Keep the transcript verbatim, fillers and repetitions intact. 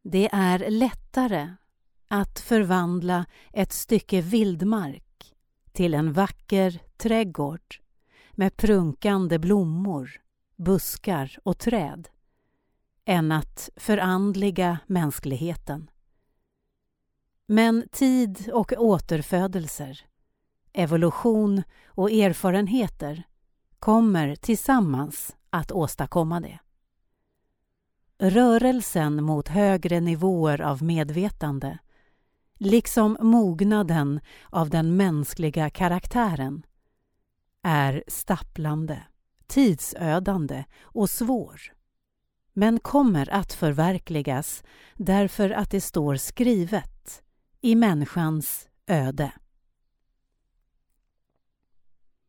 Det är lättare att förvandla ett stycke vildmark till en vacker trädgård med prunkande blommor, buskar och träd än att förandliga mänskligheten. Men tid och återfödelser, evolution och erfarenheter kommer tillsammans att åstadkomma det. Rörelsen mot högre nivåer av medvetande, liksom mognaden av den mänskliga karaktären, är stapplande, tidsödande och svår, men kommer att förverkligas därför att det står skrivet i människans öde.